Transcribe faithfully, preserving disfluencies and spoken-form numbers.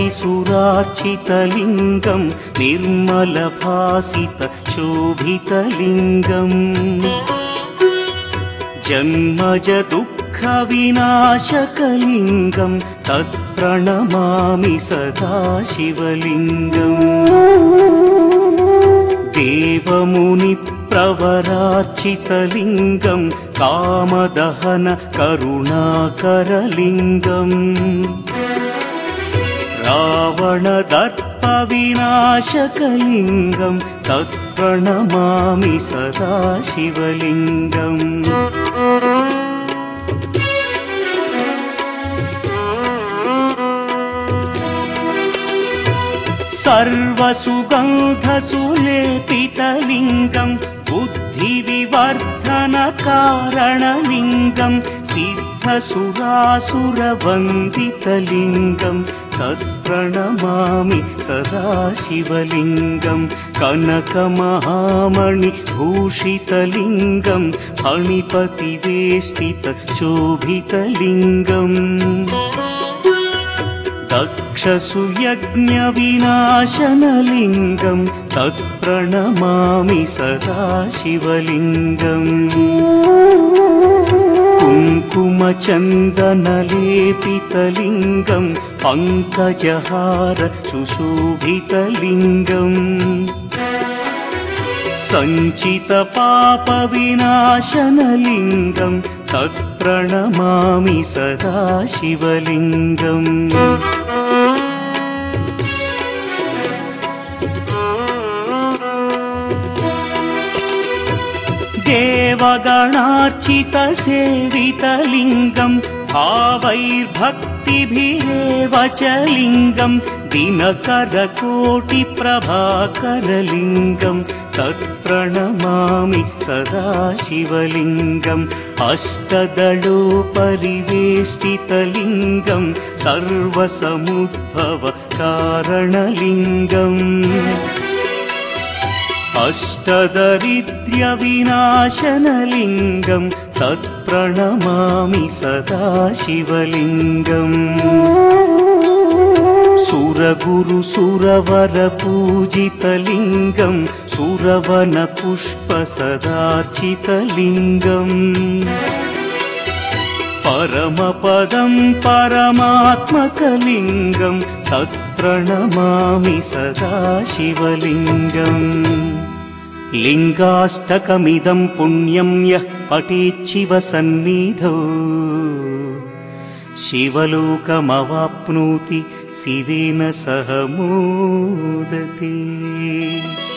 त्रिसुरार्चितलिङ्गं निर्मलभासित शोभितलिङ्गम् जन्मज दुःखविनाशकलिङ्गं तत्प्रणमामि सदा शिवलिङ्गम् देवमुनिप्रवरार्चितलिङ्गं कामदहन करुणाकरलिङ्गम् रावणदर्पविनाशकलिङ्गं तत्प्रणमामि सदा शिवलिङ्गम् सर्वसुगन्धसुलेपितलिङ्गं बुद्धिविवर्धनकारणलिङ्गं सिद्धसुरासुरवन्दितलिङ्गं तत्प्रणमामि सदा शिवलिङ्गं कनकमहामणिभूषितलिङ्गं फणिपतिवेष्टितशोभितलिङ्गम् दक्षसुयज्ञविनाशनलिङ्गं तत्प्रणमामि सदा शिवलिङ्गम् कुङ्कुमचन्दनलेपितलिङ्गं पङ्कजहार सुशोभितलिङ्गम् सञ्चितपापविनाशनलिङ्गं तत्प्रणमामि सदा शिवलिङ्गम् देवगणार्चितसेवितलिङ्गं भावैर्भक्तिभिरेव च लिङ्गं दिनकरकोटिप्रभाकरलिङ्गं तत्प्रणमामि सदा शिवलिङ्गम् अष्टदलोपरिवेष्टितलिङ्गं सर्वसमुद्भवकारणलिङ्गम् अष्टदरिद्र्यविनाशनलिङ्गं तत्प्रणमामि सदा शिवलिङ्गम् सुरगुरुसुरवरपूजितलिङ्गं सुरवनपुष्पसदार्चितलिङ्गम् परमपदं परमात्मकलिङ्गं तत्प्रणमामि सदा शिवलिङ्गम् लिङ्गाष्टकमिदं पुण्यं यः पठेच्छिव सन्निधौ शिवलोकमवाप्नोति शिवेन सह मोदते।